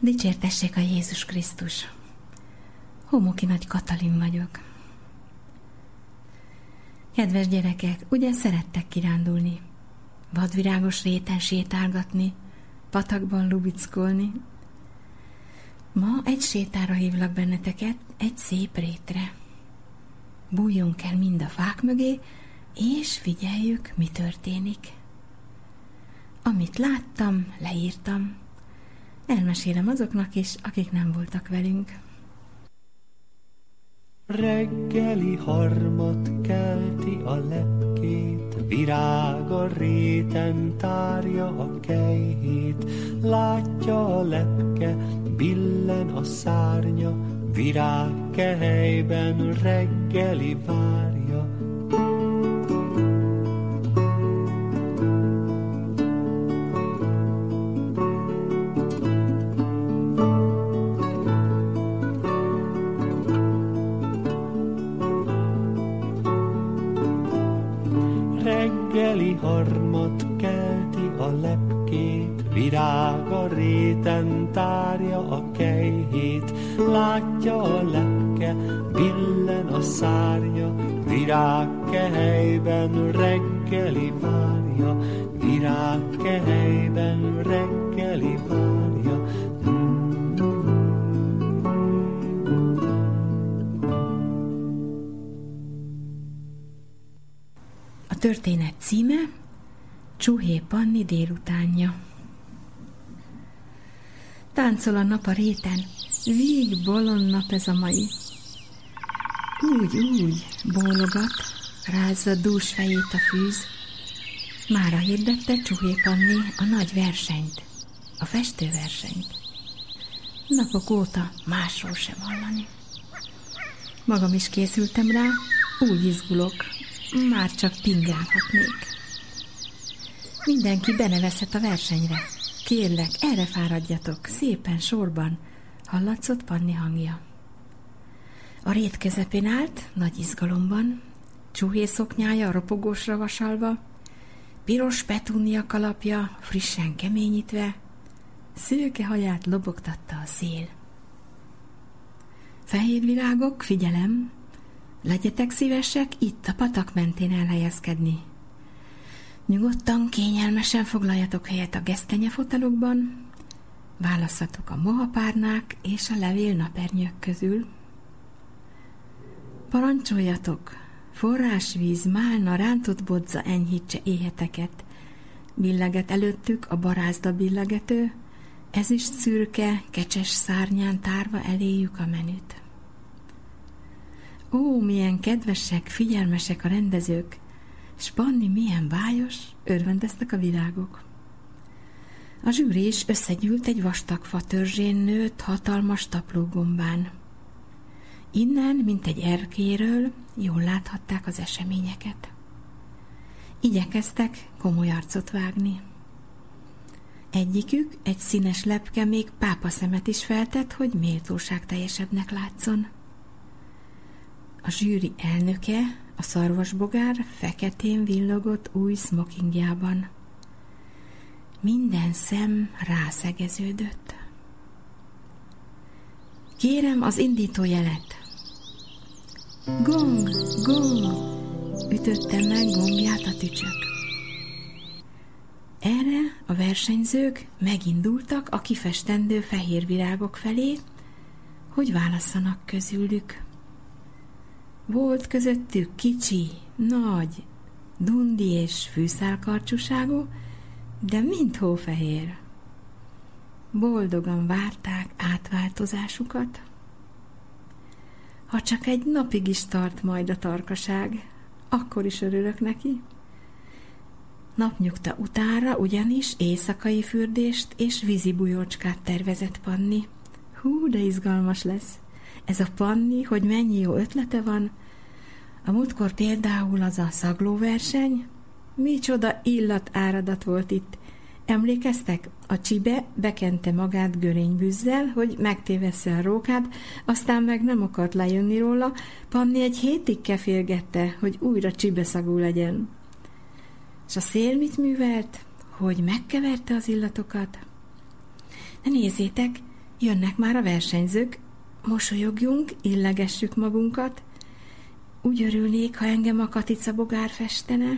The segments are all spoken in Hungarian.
Dicsértessék a Jézus Krisztus! Homoki Nagy Katalin vagyok. Kedves gyerekek, ugye szerettek kirándulni, vadvirágos réten sétálgatni, patakban lubickolni? Ma egy sétára hívlak benneteket, egy szép rétre. Bújjunk el mind a fák mögé, és figyeljük, mi történik. Amit láttam, leírtam. Elmesélem azoknak is, akik nem voltak velünk. Reggeli harmat kelti a lepkét, virág a réten tárja a kejhét. Látja a lepke, billen a szárnya, virág kehelyben reggeli várja. Reggeli harmat kelti a lepkét, virág a réten tárja a kejhét. Látja a lepke, billen a szárnya, virág kehelyben reggeli várja, virág kehelyben reggeli várja. A történet címe Csuhé Panni délutánja. Táncol a nap a réten, víg bolond nap ez a mai. Úgy, bólogat, rázza dús fejét a fűz. Mára hirdette Csuhé Panni a nagy versenyt, a festőversenyt. Napok óta másról sem hallani. Magam is készültem rá, úgy izgulok, már csak pingálhatnék. Mindenki benevezhet a versenyre. Kérlek, erre fáradjatok, szépen sorban, hallatszott Panni hangja. A rét közepén állt, nagy izgalomban, csuhé szoknyája ropogósra vasalva, piros petúnia kalapja frissen keményítve, szőke haját lobogtatta a szél. Fehér virágok, figyelem! Legyetek szívesek itt a patak mentén elhelyezkedni. Nyugodtan, kényelmesen foglaljatok helyet a gesztenyefotelokban, válasszatok a mohapárnák és a levél napernyők közül. Parancsoljatok, forrásvíz, málna, rántott bodza enyhítse éheteket, billeget előttük a barázda billegető, ezüst szürke, kecses szárnyán tárva eléjük a menüt. Ó, milyen kedvesek, figyelmesek a rendezők, s Panni milyen bájos, örvendeztek a virágok. A zsűri is összegyűlt egy vastag fa törzsén nőtt hatalmas taplógombán. Innen, mint egy erkéről, jól láthatták az eseményeket. Igyekeztek komoly arcot vágni. Egyikük, egy színes lepke még pápaszemet is feltett, hogy méltóságteljesebbnek látszon. A zsűri elnöke, a szarvasbogár feketén villogott új smokingjában. Minden szem rászegeződött. Kérem az indítójelet. Gong, gong, ütötte meg gongját a tücsök. Erre a versenyzők megindultak a kifestendő fehér virágok felé, hogy válasszanak közülük. Volt közöttük kicsi, nagy, dundi és fűszálkarcsúságú, de mind hófehér. Boldogan várták átváltozásukat. Ha csak egy napig is tart majd a tarkaság, akkor is örülök neki. Napnyugta utánra ugyanis éjszakai fürdést és vízibújócskát tervezett Panni. Hú, de izgalmas lesz! Ez a Panni, hogy mennyi jó ötlete van. A múltkor például az a szaglóverseny. Micsoda illatáradat volt itt. Emlékeztek? A csibe bekente magát görénybűzzel, hogy megtévessze a rókát, aztán meg nem akart lejönni róla. Panni egy hétig kefélgette, hogy újra csibeszagú legyen. És a szél mit művelt? Hogy megkeverte az illatokat? De nézzétek, Jönnek már a versenyzők, mosolyogjunk, illegessük magunkat. Úgy örülnék, ha engem a Katica bogár festene.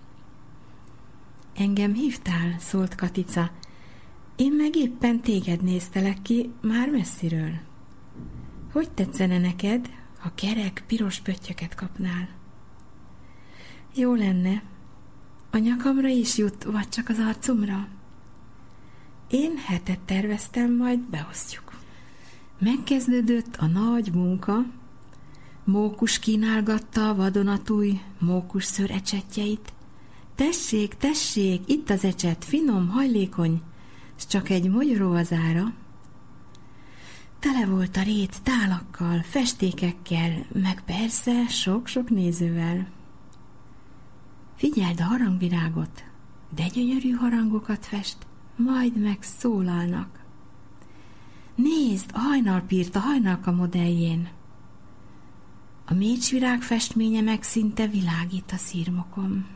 Engem hívtál, szólt Katica. Én meg éppen téged néztelek ki, már messziről. Hogy tetszene neked, ha kerek, piros pöttyöket kapnál? Jó lenne. A nyakamra is jut, vagy csak az arcomra? Én hetet terveztem, majd beosztjuk. Megkezdődött a nagy munka. Mókus kínálgatta a vadonatúj mókusszőr ecsetjeit. Tessék, tessék, itt az ecset, finom, hajlékony, s csak egy mogyoró az ára. Tele volt a rét tálakkal, festékekkel, meg persze sok-sok nézővel. Figyeld a harangvirágot, de gyönyörű harangokat fest, majd megszólalnak. Nézd, a hajnalpírt a hajnalka modelljén. A mécsvirág festménye meg szinte világít a szirmokon.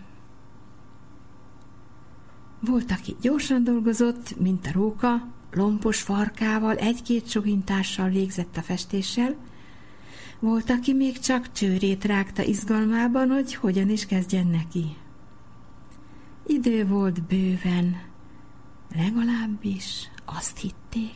Volt, aki gyorsan dolgozott, mint a róka, lompos farkával, egy-két sogintással végzett a festéssel. Volt, aki még csak csőrét rágta izgalmában, hogy hogyan is kezdjen neki. Idő volt bőven, legalábbis azt hitték.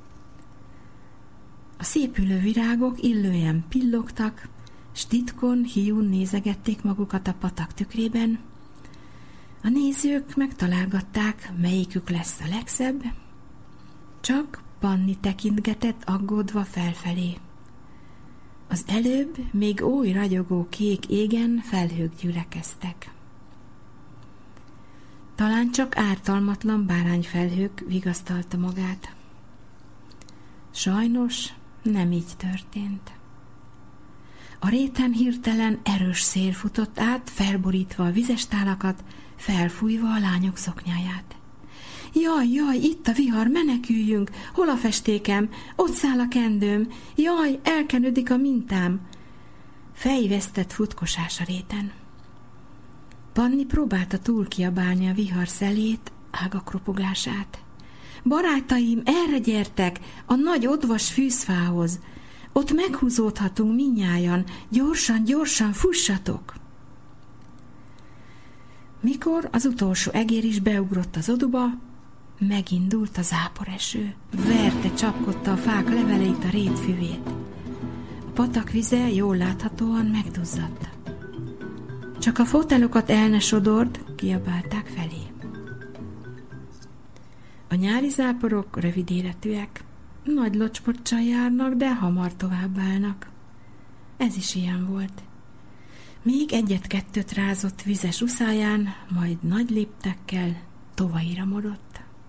A szépülő virágok illően pillogtak, s titkon, hiún nézegették magukat a patak tükrében. A nézők megtalálgatták, melyikük lesz a legszebb, csak Panni tekintgetett aggódva felfelé. Az előbb még oly ragyogó kék égen felhők gyülekeztek. Talán csak ártalmatlan bárányfelhők vigasztalta magát. Sajnos nem így történt. A réten hirtelen erős szél futott át, felborítva a vizes tálakat, felfújva a lányok szoknyáját. Jaj, jaj, itt a vihar, meneküljünk! Hol a festékem? Ott száll a kendőm! Jaj, elkenődik a mintám! Fejvesztett futkosás a réten. Panni próbálta túl kiabálni a vihar szelét, ágak ropogását. Barátaim, erre gyertek, a nagy odvas fűzfához! Ott meghúzódhatunk mindnyájan, gyorsan, gyorsan, fussatok! Mikor az utolsó egér is beugrott az oduba, megindult a záporeső, verte, csapkodta a fák leveleit, a rét füvét. A patak vize jól láthatóan megduzzadt. Csak a fotelokat el ne sodord, kiabálták felé. A nyári záporok rövid életűek, nagy locspocsal járnak, de hamar továbbállnak. Ez is ilyen volt. Még egyet-kettőt rázott vizes uszáján, majd nagy léptekkel tovaira morott.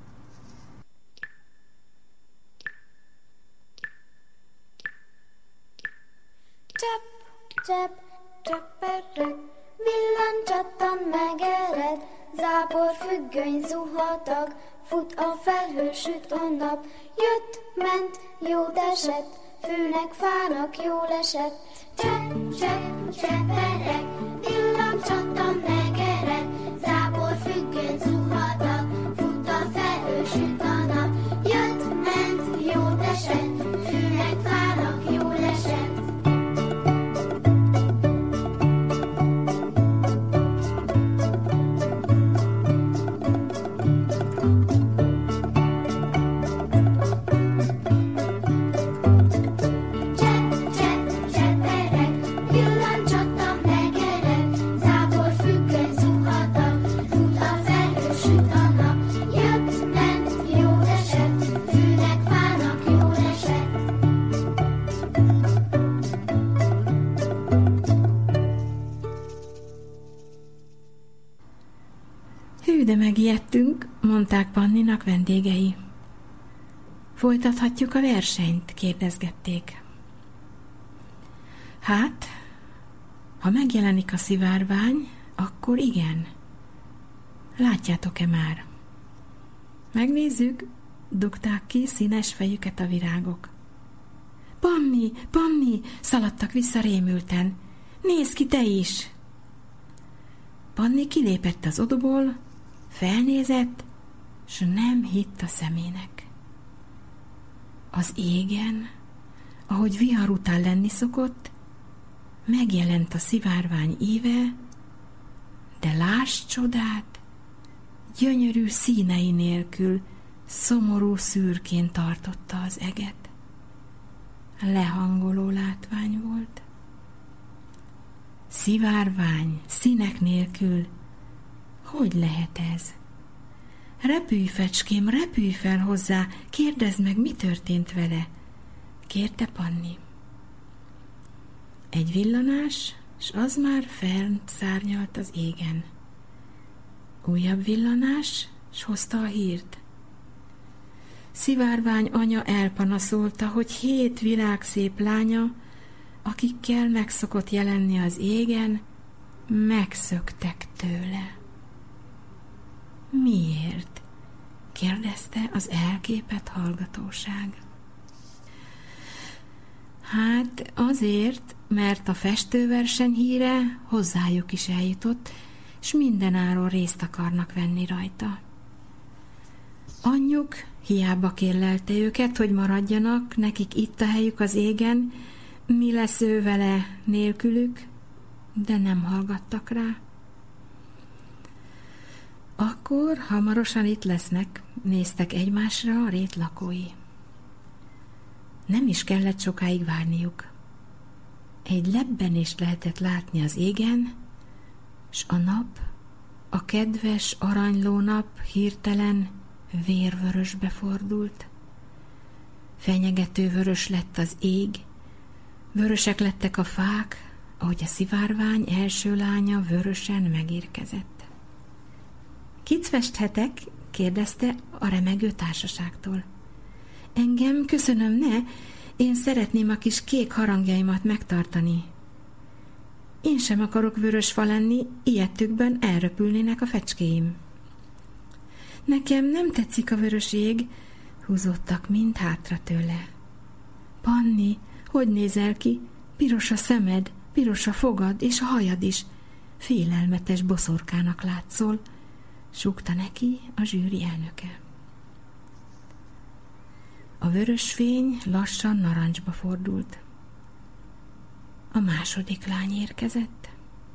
Csepp, csepp, cseppereg, villancsattan megered, zápor függöny zuhatag, fut a felhő, süt a nap, jött, ment, jót esett, főnek, fának jól esett. Csepp, csepp, cseppereg, villancsattan megered, zápor függöny zuhatag, fut a felhő, süt a nap, jött, ment, jót esett, főnek, fának jól esett. De megijedtünk, mondták Panninak vendégei. Folytathatjuk a versenyt? Kérdezgették. Hát, ha megjelenik a szivárvány, akkor igen. Látjátok-e már? Megnézzük, dugták ki színes fejüket a virágok. Panni, Panni, szaladtak vissza rémülten. Nézd ki te is! Panni kilépett az oduból, felnézett, s nem hitt a szemének. Az égen, ahogy vihar után lenni szokott, megjelent a szivárvány íve, de láss csodát, gyönyörű színei nélkül szomorú szürkén tartotta az eget. Lehangoló látvány volt. Szivárvány, színek nélkül, hogy lehet ez? Repülj, fecském, repülj fel hozzá, kérdezd meg, mi történt vele, kérte Panni. Egy villanás, s az már fent szárnyalt az égen. Újabb villanás, s hozta a hírt. Szivárvány anya elpanaszolta, hogy 7 világszép lánya, akikkel megszokott jelenni az égen, megszöktek tőle. Miért? kérdezte az elképett hallgatóság. Hát azért, mert a festőverseny híre hozzájuk is eljutott, s mindenáron részt akarnak venni rajta. Anyjuk hiába kérlelte őket, hogy maradjanak, nekik itt a helyük az égen, mi lesz ő vele nélkülük, de nem hallgattak rá. Akkor hamarosan itt lesznek, néztek egymásra a rét lakói. Nem is kellett sokáig várniuk. Egy lebbenést lehetett látni az égen, s a nap, a kedves aranyló nap hirtelen vérvörösbe fordult. Fenyegető vörös lett az ég, vörösek lettek a fák, ahogy a szivárvány első lánya vörösen megérkezett. Kit festhetek? kérdezte a remegő társaságtól. Engem, köszönöm, ne, én szeretném a kis kék harangjaimat megtartani. Én sem akarok vörös fa lenni, ilyettükben elröpülnének a fecskéim. Nekem nem tetszik a vörös ég, húzódtak mind hátra tőle. Panni, hogy nézel ki? Piros a szemed, piros a fogad, és a hajad is. Félelmetes boszorkának látszol, súgta neki a zsűri elnöke. A vörös fény lassan narancsba fordult. A második lány érkezett.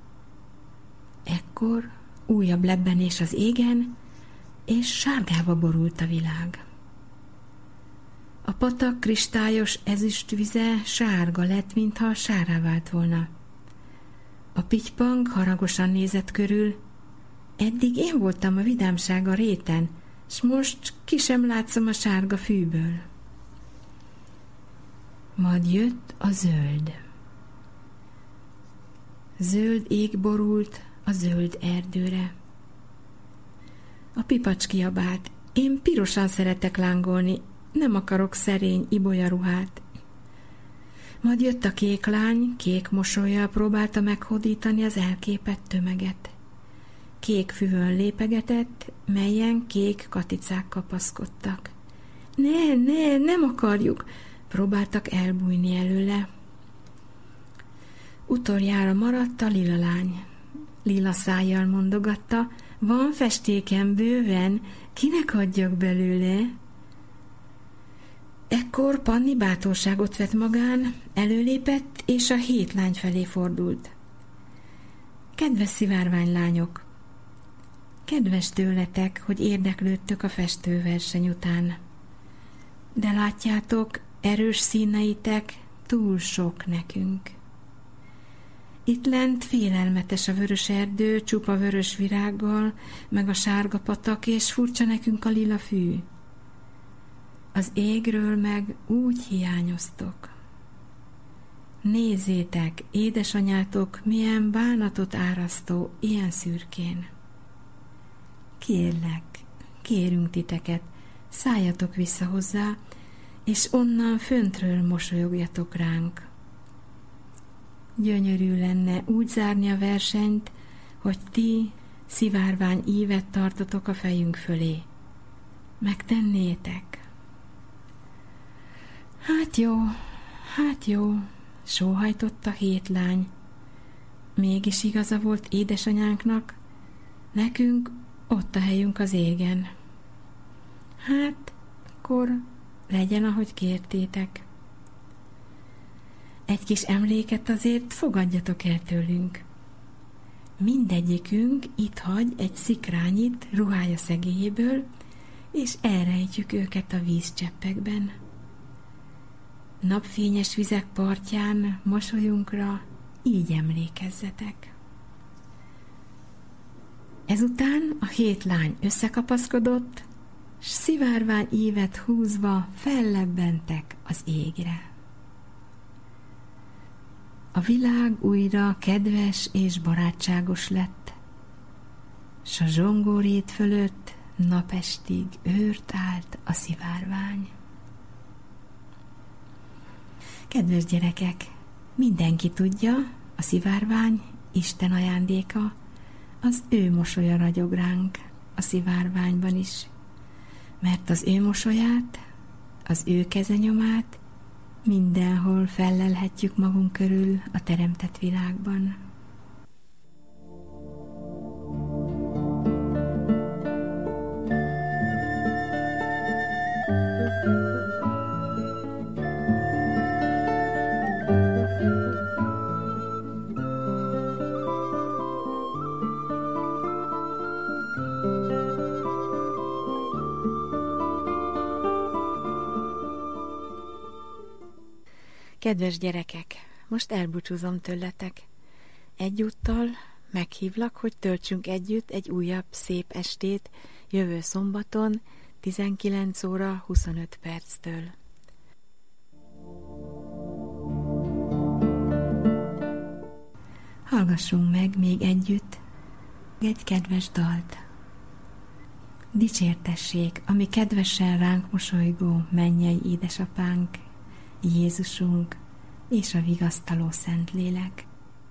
Ekkor újabb lebbenés az égen, és sárgába borult a világ. A patak kristályos ezüstvize sárga lett, mintha sárrá vált volna. A pittypang haragosan nézett körül. Eddig én voltam a vidámság a réten, s most ki sem látszom a sárga fűből. Majd jött a zöld. Zöld ég borult a zöld erdőre. A pipacs kiabált, én pirosan szeretek lángolni, nem akarok szerény ibolyaruhát. Majd jött a kék lány, kék mosollyal próbálta meghódítani az elképett tömeget. Kék füvön lépegetett, melyen kék katicák kapaszkodtak. Ne, nem akarjuk, próbáltak elbújni előle. Utoljára maradt a lila lány. Lila szájjal mondogatta, van festéken bőven, kinek adjak belőle? Ekkor Panni bátorságot vett magán, előlépett, és a 7 lány felé fordult. Kedves szivárványlányok, kedves tőletek, hogy érdeklődtök a festőverseny után. De látjátok, erős színeitek túl sok nekünk. Itt lent félelmetes a vörös erdő, csupa vörös virággal, meg a sárga patak, és furcsa nekünk a lila fű. Az égről meg úgy hiányoztok. Nézzétek, édesanyátok, milyen bánatot árasztó ilyen szürkén. Kérlek, kérünk titeket, szálljatok vissza hozzá, és onnan föntről mosolyogjatok ránk. Gyönyörű lenne úgy zárni a versenyt, hogy ti szivárvány ívet tartotok a fejünk fölé. Megtennétek? Hát jó, sóhajtott a 7 lány. Mégis igaza volt édesanyánknak, nekünk ott a helyünk az égen. Hát, akkor legyen, ahogy kértétek. Egy kis emléket azért fogadjatok el tőlünk. Mindegyikünk itt hagy egy szikrányit ruhája szegélyéből, és elrejtjük őket a vízcseppekben. Napfényes vizek partján mosolyunkra így emlékezzetek. Ezután a 7 lány összekapaszkodott, s szivárvány ívet húzva fellebbentek az égre. A világ újra kedves és barátságos lett, s a zsongórét fölött napestig őrt állt a szivárvány. Kedves gyerekek, mindenki tudja, a szivárvány Isten ajándéka, az ő mosolya ragyog ránk a szivárványban is, mert az ő mosolyát, az ő kezenyomát mindenhol fellelhetjük magunk körül a teremtett világban. Kedves gyerekek, most elbúcsúzom tőletek. Egyúttal meghívlak, hogy töltsünk együtt egy újabb szép estét jövő szombaton 19 óra 25 perctől. Hallgassunk meg még együtt egy kedves dalt. Dicsértessék, ami kedvesen ránk mosolygó mennyei édesapánk, Jézusunk és a vigasztaló Szentlélek.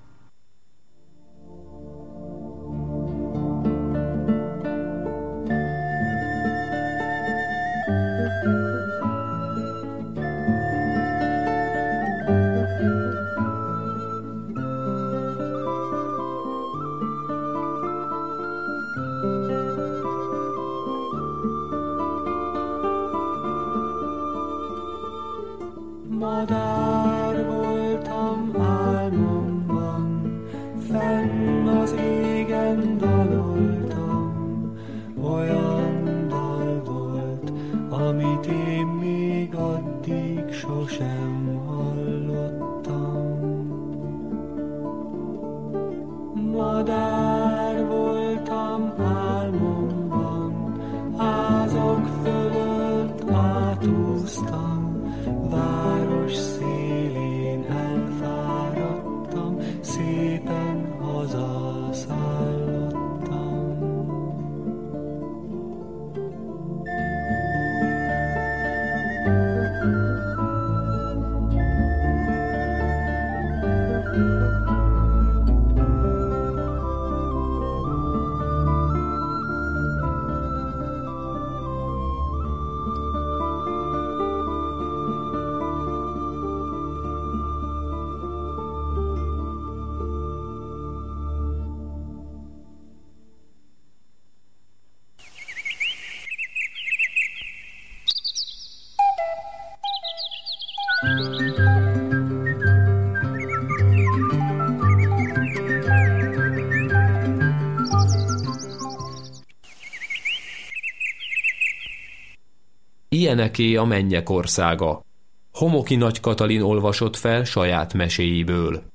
Madár voltam álmomban, fenn az égen daloltam. Olyan dal volt, amit én még addig sosem hallottam. Madár voltam álmomban, házak fölött átúztam, város szélén elfáradtam, szépen hazaszállottam. Ilyeneké a mennyek országa. Homoki Nagy Katalin olvasott fel saját meséiből.